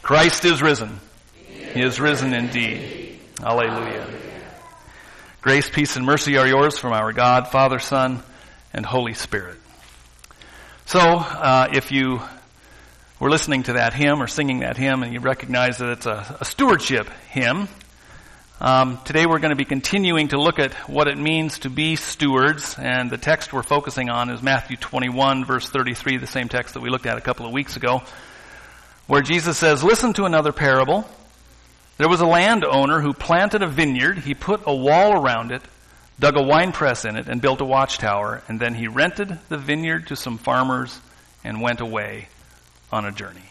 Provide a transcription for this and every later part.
Christ is risen. He is risen indeed. Alleluia. Grace, peace, and mercy are yours from our God, Father, Son, and Holy Spirit. So, if you were listening to that hymn or singing that hymn and you recognize that it's a stewardship hymn, today we're going to be continuing to look at what it means to be stewards, and the text we're focusing on is Matthew 21, verse 33, the same text that we looked at a couple of weeks ago, where Jesus says, "Listen to another parable. There was a landowner who planted a vineyard. He put a wall around it, dug a winepress in it, and built a watchtower. And then he rented the vineyard to some farmers and went away on a journey."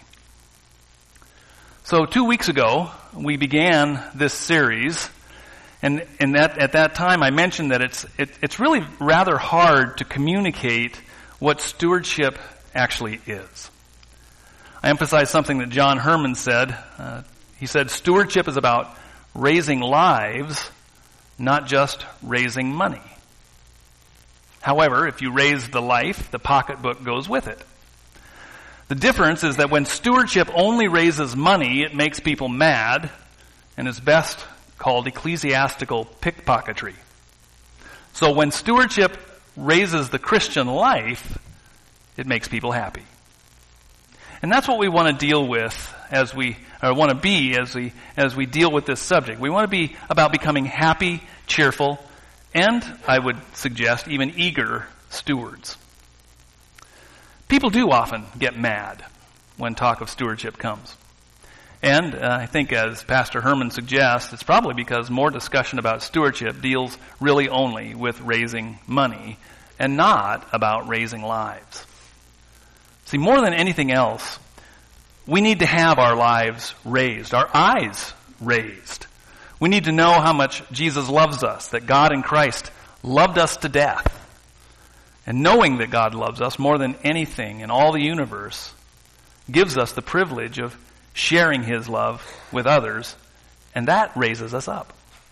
So 2 weeks ago, we began this series, and at that time I mentioned that it's really rather hard to communicate what stewardship actually is. I emphasized something that John Herman said. He said, stewardship is about raising lives, not just raising money. However, if you raise the life, the pocketbook goes with it. The difference is that when stewardship only raises money, it makes people mad, and is best called ecclesiastical pickpocketry. So when stewardship raises the Christian life, it makes people happy. And that's what we want to deal with as we deal with this subject. We want to be about becoming happy, cheerful, and I would suggest even eager stewards. People do often get mad when talk of stewardship comes. And I think, as Pastor Herman suggests, it's probably because more discussion about stewardship deals really only with raising money and not about raising lives. See, more than anything else, we need to have our lives raised, our eyes raised. We need to know how much Jesus loves us, that God in Christ loved us to death. And knowing that God loves us more than anything in all the universe gives us the privilege of sharing His love with others, and that raises us up.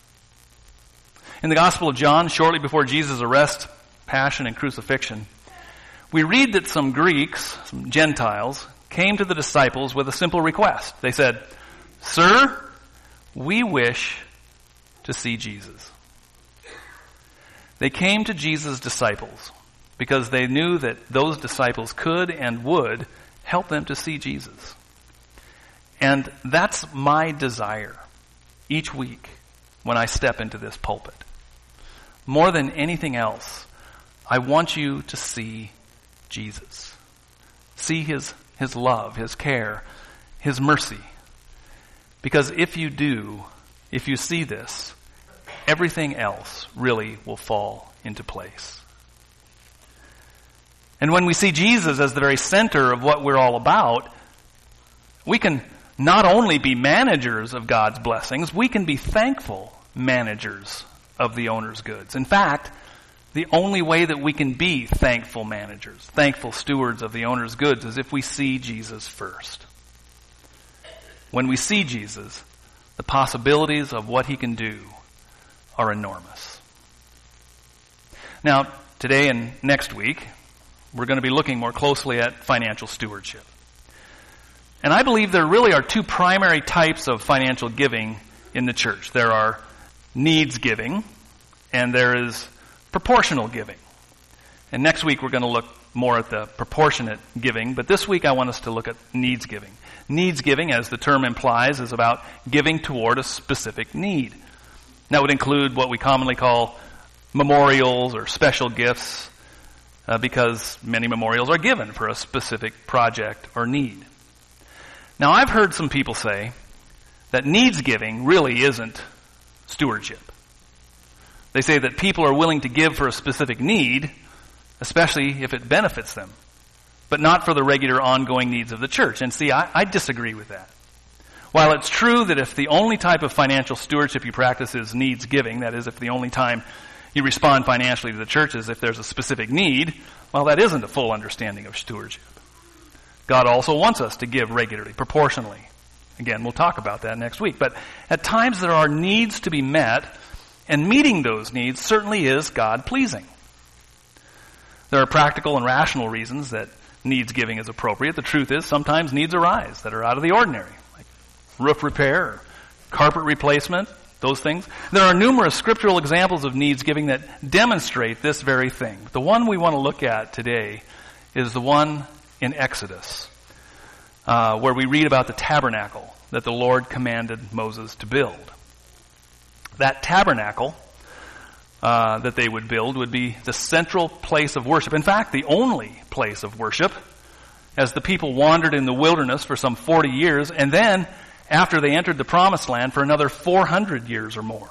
In the Gospel of John, shortly before Jesus' arrest, passion, and crucifixion, we read that some Greeks, some Gentiles, came to the disciples with a simple request. They said, "Sir, we wish to see Jesus." They came to Jesus' disciples because they knew that those disciples could and would help them to see Jesus. And that's my desire each week when I step into this pulpit. More than anything else, I want you to see Jesus. See His love, His care, His mercy. Because if you do, if you see this, everything else really will fall into place. And when we see Jesus as the very center of what we're all about, we can not only be managers of God's blessings, we can be thankful managers of the owner's goods. In fact, the only way that we can be thankful managers, thankful stewards of the owner's goods, is if we see Jesus first. When we see Jesus, the possibilities of what He can do are enormous. Now, today and next week, we're going to be looking more closely at financial stewardship. And I believe there really are two primary types of financial giving in the church. There are needs giving, and there is proportional giving. And next week we're going to look more at the proportionate giving, but this week I want us to look at needs giving. Needs giving, as the term implies, is about giving toward a specific need. That would include what we commonly call memorials or special gifts, because many memorials are given for a specific project or need. Now, I've heard some people say that needs giving really isn't stewardship. They say that people are willing to give for a specific need, especially if it benefits them, but not for the regular ongoing needs of the church. And see, I disagree with that. While it's true that if the only type of financial stewardship you practice is needs giving, that is, if the only time you respond financially to the church is if there's a specific need, well, that isn't a full understanding of stewardship. God also wants us to give regularly, proportionally. Again, we'll talk about that next week. But at times there are needs to be met, and meeting those needs certainly is God-pleasing. There are practical and rational reasons that needs giving is appropriate. The truth is sometimes needs arise that are out of the ordinary, like roof repair, carpet replacement, those things. There are numerous scriptural examples of needs giving that demonstrate this very thing. The one we want to look at today is the one in Exodus, where we read about the tabernacle that the Lord commanded Moses to build. That tabernacle that they would build would be the central place of worship. In fact, the only place of worship, as the people wandered in the wilderness for some 40 years, and then after they entered the Promised Land for another 400 years or more.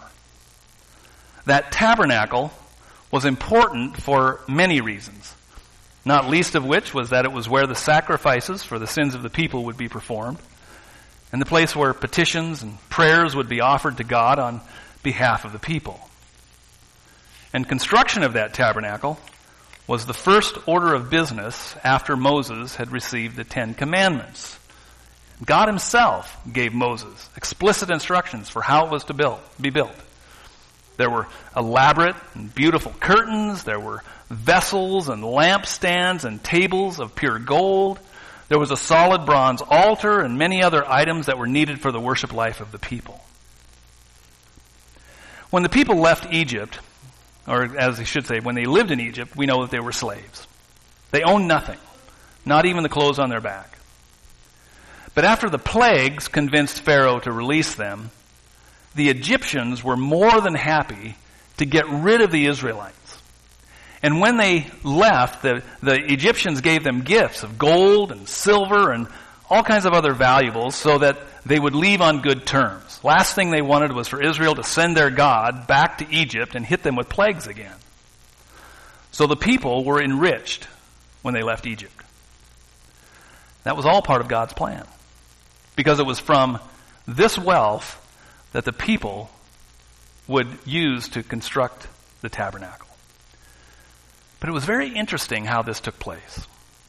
That tabernacle was important for many reasons, not least of which was that it was where the sacrifices for the sins of the people would be performed, and the place where petitions and prayers would be offered to God on behalf of the people. And construction of that tabernacle was the first order of business after Moses had received the 10 Commandments. God himself gave Moses explicit instructions for how it was to be built. There were elaborate and beautiful curtains. There were vessels and lampstands and tables of pure gold. There was a solid bronze altar and many other items that were needed for the worship life of the people. When the people left Egypt, or as I should say, when they lived in Egypt, we know that they were slaves. They owned nothing, not even the clothes on their back. But after the plagues convinced Pharaoh to release them, the Egyptians were more than happy to get rid of the Israelites. And when they left, the Egyptians gave them gifts of gold and silver and all kinds of other valuables so that they would leave on good terms. Last thing they wanted was for Israel to send their God back to Egypt and hit them with plagues again. So the people were enriched when they left Egypt. That was all part of God's plan, because it was from this wealth that the people would use to construct the tabernacle. But it was very interesting how this took place.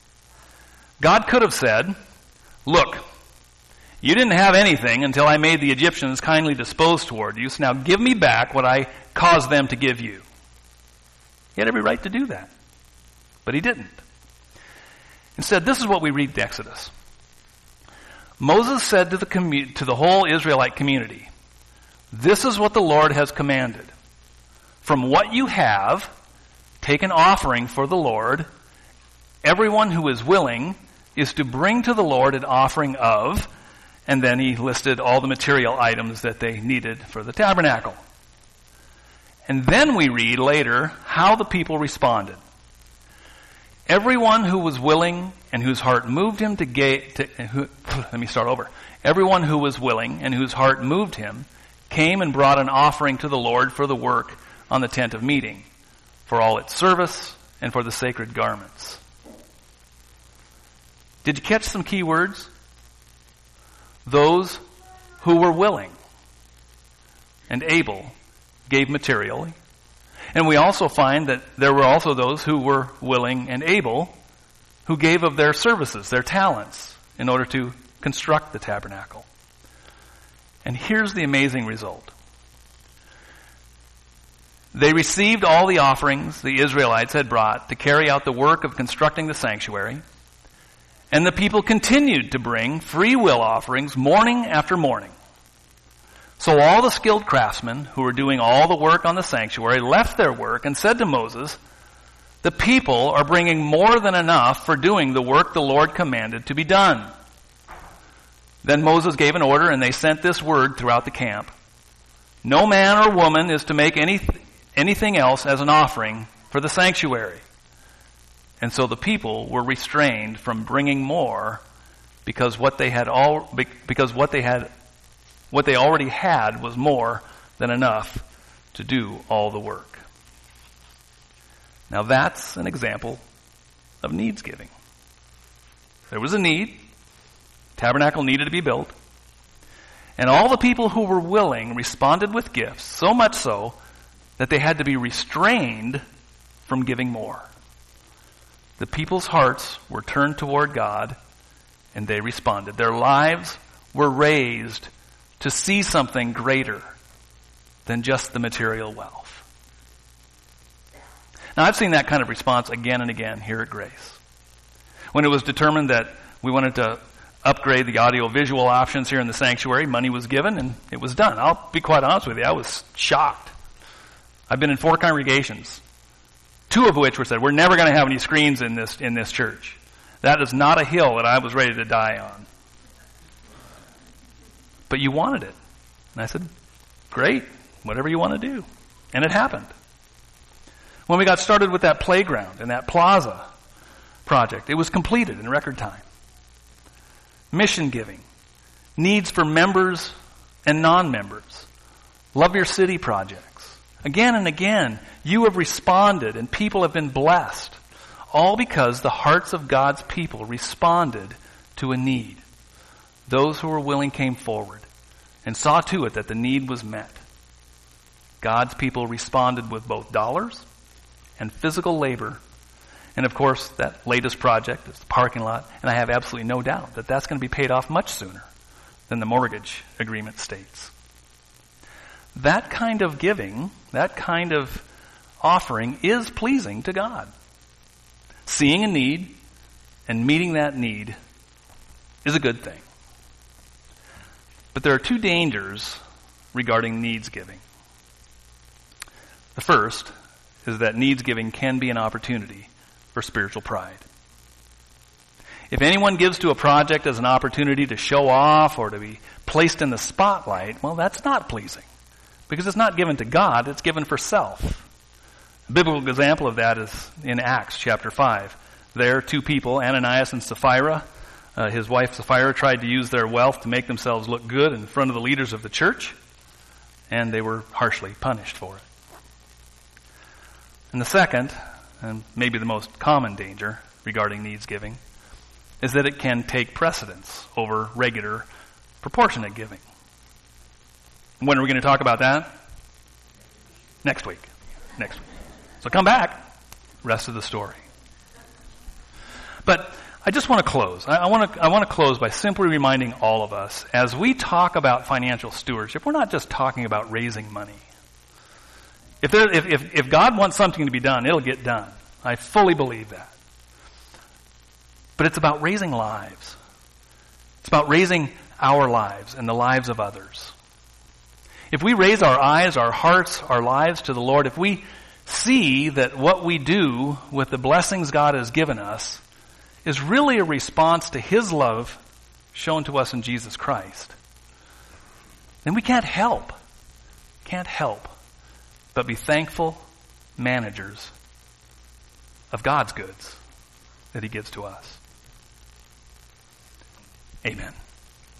God could have said, look, you didn't have anything until I made the Egyptians kindly disposed toward you, so now give me back what I caused them to give you. He had every right to do that, but he didn't. Instead, this is what we read in Exodus. Moses said to the whole Israelite community, this is what the Lord has commanded. From what you have, take an offering for the Lord. Everyone who is willing is to bring to the Lord an offering of, and then he listed all the material items that they needed for the tabernacle. And then we read later how the people responded. Everyone who was willing and whose heart moved him Everyone who was willing and whose heart moved him came and brought an offering to the Lord for the work on the tent of meeting, for all its service and for the sacred garments. Did you catch some key words? Those who were willing and able gave materially. And we also find that there were also those who were willing and able who gave of their services, their talents, in order to construct the tabernacle. And here's the amazing result. They received all the offerings the Israelites had brought to carry out the work of constructing the sanctuary, and the people continued to bring free will offerings morning after morning. So all the skilled craftsmen who were doing all the work on the sanctuary left their work and said to Moses, the people are bringing more than enough for doing the work the Lord commanded to be done. Then Moses gave an order, and they sent this word throughout the camp. No man or woman is to make anything else as an offering for the sanctuary. And so the people were restrained from bringing more because what they already had was more than enough to do all the work. Now that's an example of needs giving. There was a need. Tabernacle needed to be built. And all the people who were willing responded with gifts, so much so that they had to be restrained from giving more. The people's hearts were turned toward God, and they responded. Their lives were raised to see something greater than just the material wealth. Now, I've seen that kind of response again and again here at Grace. When it was determined that we wanted to upgrade the audio-visual options here in the sanctuary. Money was given, and it was done. I'll be quite honest with you. I was shocked. I've been in 4 congregations, 2 of which were said, we're never going to have any screens in this church. That is not a hill that I was ready to die on. But you wanted it. And I said, great, whatever you want to do. And it happened. When we got started with that playground and that plaza project, it was completed in record time. Mission giving, needs for members and non-members, Love Your City projects. Again and again, you have responded and people have been blessed, all because the hearts of God's people responded to a need. Those who were willing came forward and saw to it that the need was met. God's people responded with both dollars and physical labor. And of course, that latest project is the parking lot, and I have absolutely no doubt that that's going to be paid off much sooner than the mortgage agreement states. That kind of giving, that kind of offering is pleasing to God. Seeing a need and meeting that need is a good thing. But there are 2 dangers regarding needs giving. The first is that needs giving can be an opportunity for spiritual pride. If anyone gives to a project as an opportunity to show off or to be placed in the spotlight, well, that's not pleasing. Because it's not given to God, it's given for self. A biblical example of that is in Acts chapter 5. There, 2 people, Ananias and Sapphira, his wife Sapphira, tried to use their wealth to make themselves look good in front of the leaders of the church, and they were harshly punished for it. And the second, and maybe the most common danger regarding needs giving, is that it can take precedence over regular, proportionate giving. When are we going to talk about that? Next week. So come back. Rest of the story. But I just want to close. I want to close by simply reminding all of us, as we talk about financial stewardship, we're not just talking about raising money. If God wants something to be done, it'll get done. I fully believe that. But it's about raising lives. It's about raising our lives and the lives of others. If we raise our eyes, our hearts, our lives to the Lord, if we see that what we do with the blessings God has given us is really a response to His love shown to us in Jesus Christ, then we can't help but be thankful managers of God's goods that He gives to us. Amen.